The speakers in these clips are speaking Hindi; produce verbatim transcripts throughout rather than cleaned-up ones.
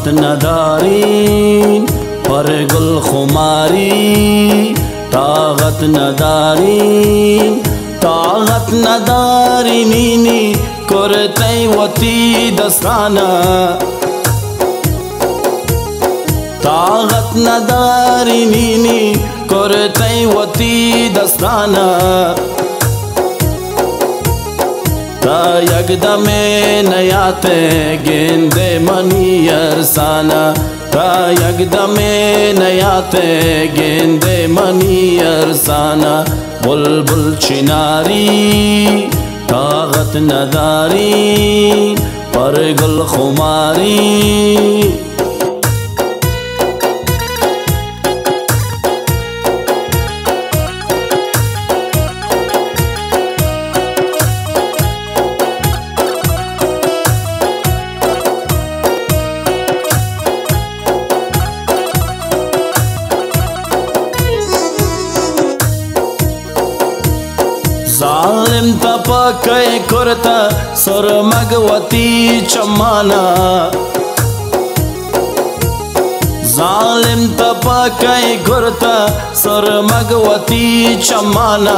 नदारीन पर गुल खुमारी ताकत नदारीन ताकत नदारीनी करते वती दस्ताना ताकत नदारीनी करते वती दस्ताना ता यकदमे नयाते गेंदे मनी अरसाना ता यकदमे नयाते गेंदे मनी अरसाना बुलबुल चिनारी ताकत नदारी पर गुल खुमारी जालिम तपके कुर्ता सुर मगवती चमाना जालिम तपके कुर्ता सुर मगवती चमाना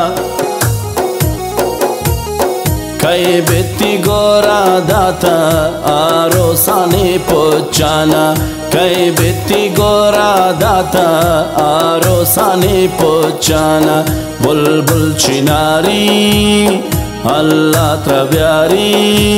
कई बेती गोरा दाता आरो साने पोचाना कई बेती गोरा दाता आरो साने पोचाना बुलबुल चिनारी अल्लाह तब्यारी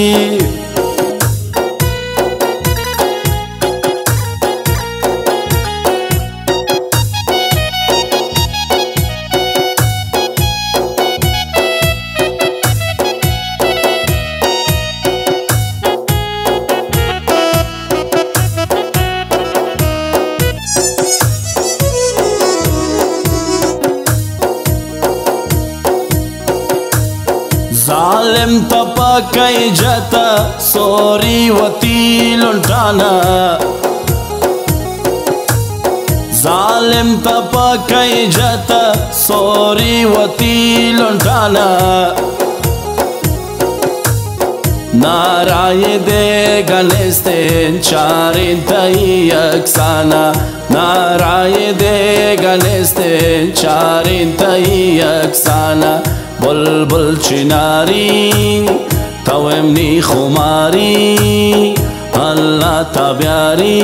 जालिम तपके जता सोरी वती लुटाना जालिम तपके जता सोरी वती लुटाना नाराय दे गणेस्ते चारिंतई अक्साना नाराय दे गणेस्ते चारिंतई अक्साना बुलबुल चिनारी तवेमनी खुमारी अल्लाह तब्यारी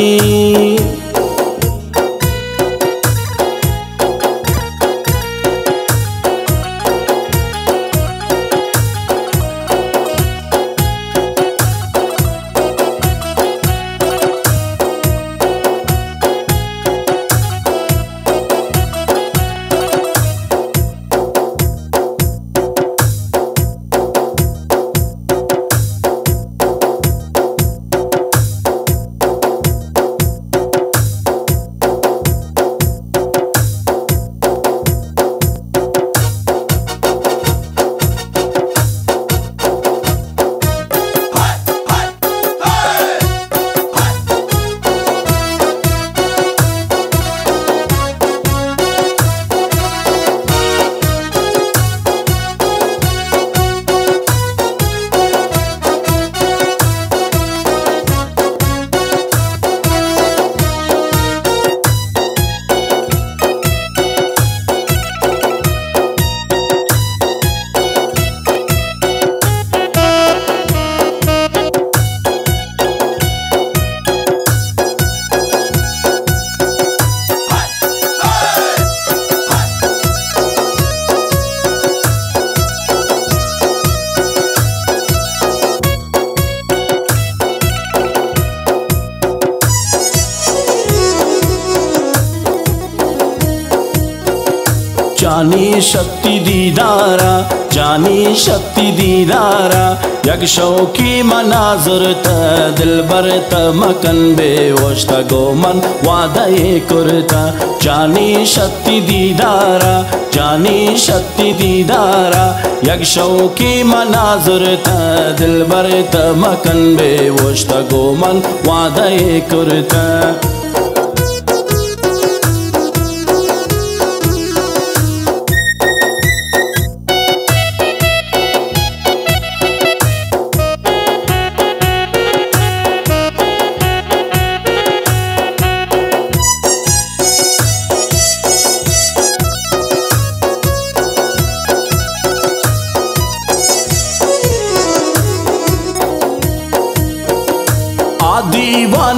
जानी शक्ति दीदारा जानी शक्ति दीदारा यक्षो की मनाजुर त दिल बर त मकन बेवश त गोमन वादे कुरता जानी शक्ति दीदारा जानी शक्ति दीदारा यक्षो की मनाजुर त दिल बर त मकन बेवश त गोमन वादे कुरता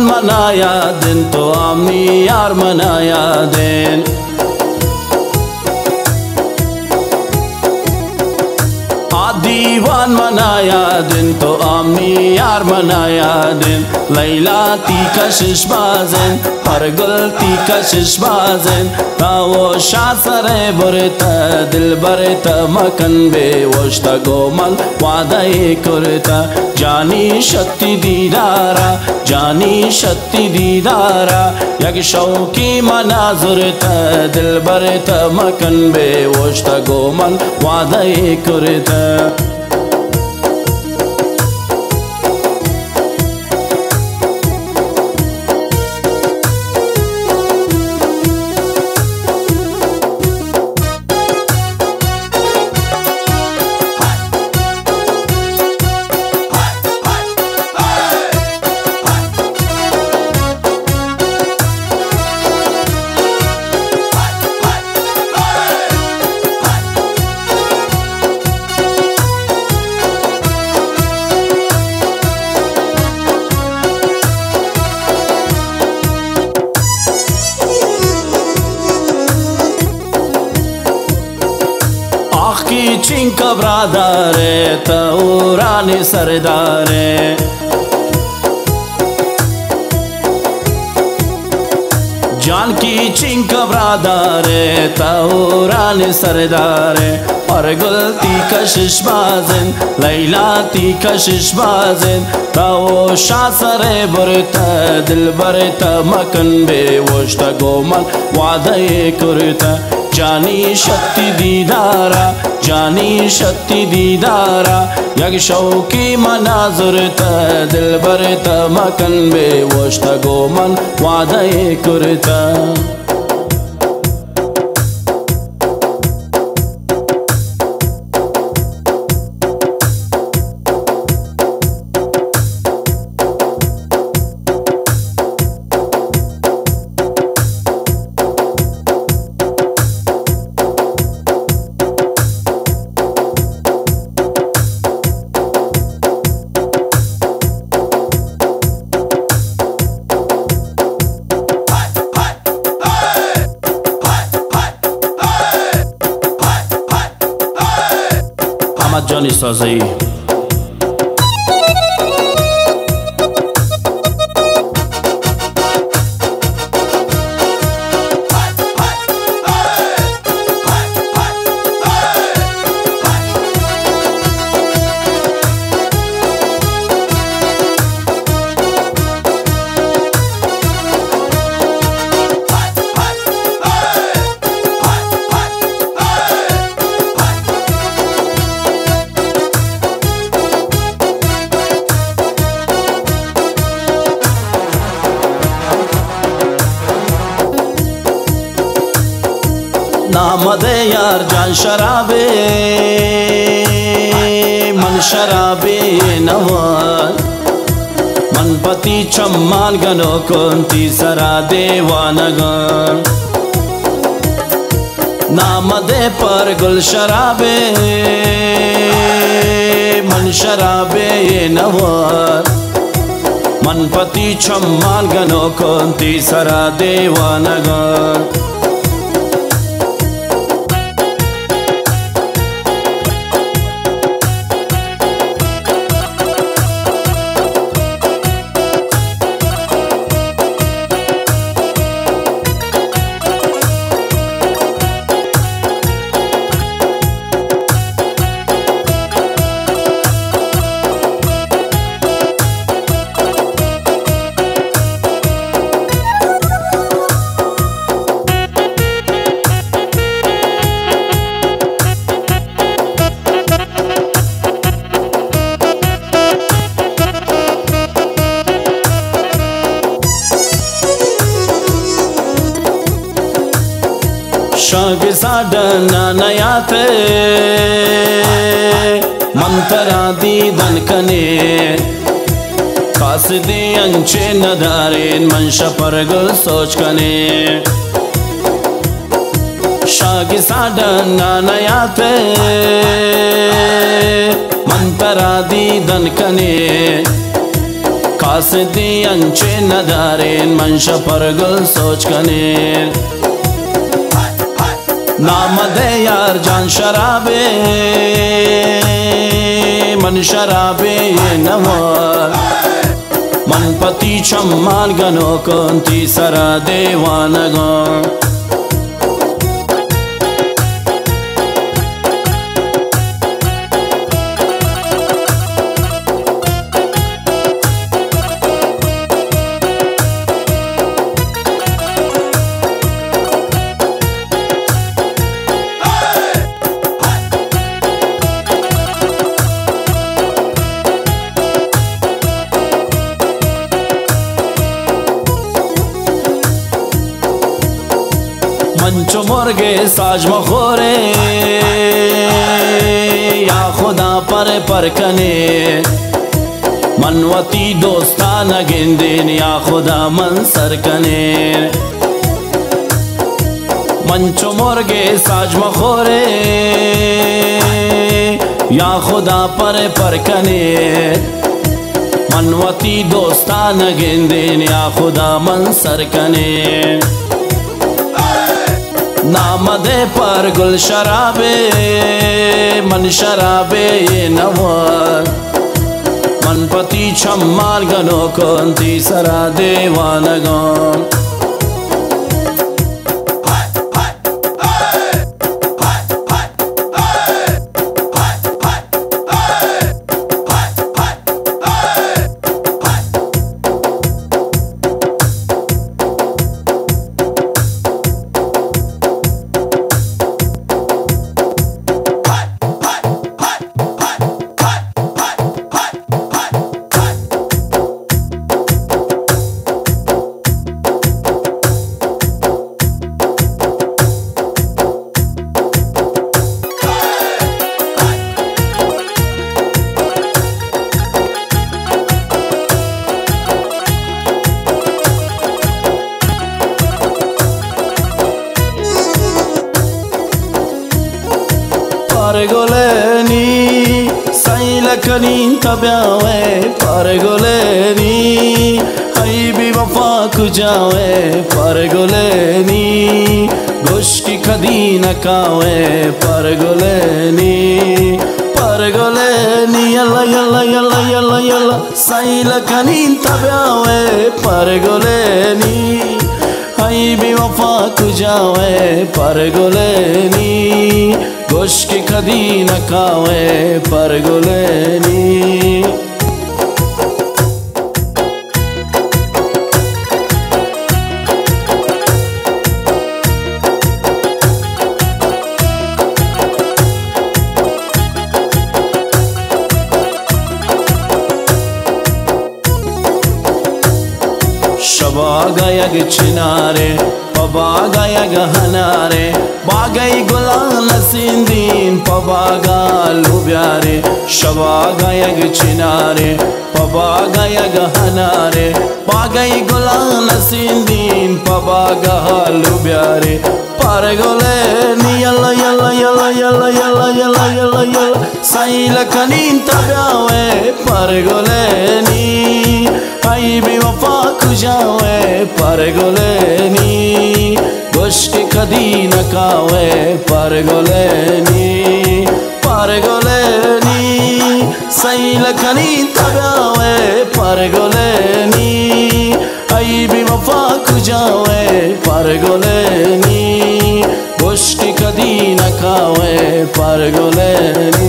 मनाया दिन तो आमी यार मनाया दिन दीवान मनाया दिन तो आमी यार मनाया दिन लैला ती कशिश बाजन हर गलती कशिश बाजन तावो शासरे बुरता दिल बरता मकन बे वश्ता गोमल वादाए करता जानी शक्ति दीदारा जानी शक्ति दीदारा यक शौकी मनाजुरता दिल बरता मकन बे वश्ता गोमल वादाए करता चिंका ब्रादारे तौरानी सरदारे जान की चिंका ब्रादारे तौरानी सरदारे और गलती कशिश बाजन लैला ती कशिश बाजन ताओ शासरे बुरता दिल बरता मकन बे वश्ता गोमल वादाए करता जानी शक्ति दीदारा जानी शक्ति दीदारा यक शौकी मनाजुरता दिल बरता मकन बे वश्ता गोमल वादाए करता Johnny Sazi नामदे यार जान शराबे मन शराबे नवान मन पति चम्मान गनो कुंती सरा देवानगन नामदे पर गुल शराबे मन शराबे नवान मन पति चम्मान गनो कुंती सरा देवानगन शाग साडना नयाते मंतरा दी दनकने कासदी अंचे नदारेन मंशा परगल सोच कने शाग साडना नयाते मंतरा दी दनकने कासिदी अंचे नदारेन मंशा परगुल सोच कनेर नाम दे यार जान शराबे मन शराबे नवार मन पति चम्मान गनो कंती सरा देवानगो मंचो मुर्गे साज मखोरे या खुदा पर पर कने मनवती दोस्तान गिंदीन या खुदा मन सर कने मंचो मुर्गे साज मखोरे या खुदा पर पर कने मनवती दोस्तान गिंदीन या खुदा मन सर कने नाम दे पर गुल शराबे मन शराबे ये नवार मन पति चम्मार गनो कंती सरा देवानगो Pargoleni sailakanin tabiawe Pargoleni haybi wafa kujawe Pargoleni goshki khadina kawe Pargoleni Pargoleni yalla yalla yalla yalla yalla sailakanin tabiawe Pargoleni haybi wafa kujawe Pargoleni goshki khadina kawe Pargoleni Shabaga yag chinare Pabaga yag hanare Bagai gulan sindin Pabaga lubyare Shabaga yag chinare Pabaga yag hanare Bagai gulan sindin Pabaga lubyare Pargoleni yalla yalla yalla yalla yalla yalla yalla yalla sailakanin tabiawe Pargoleni haybi wafa kujawe Pargoleni goshki khadina kawe Pargoleni Pargoleni sailakanin tabiawe Pargoleni haybi wafa kujawe Pargoleni goshki khadina kawe Pargoleni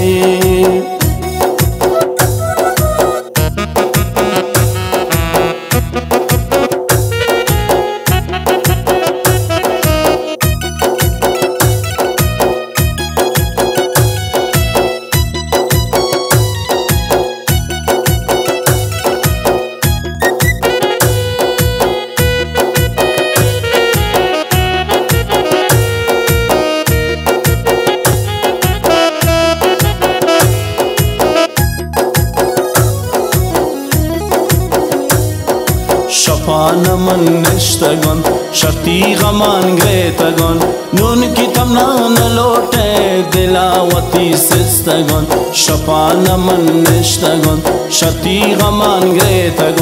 Shafana man nishtagon Shati ghaman gretagon Nun ki tamna na lote Dilawati sistagon Shafana man nishtagon Shati ghaman gretagon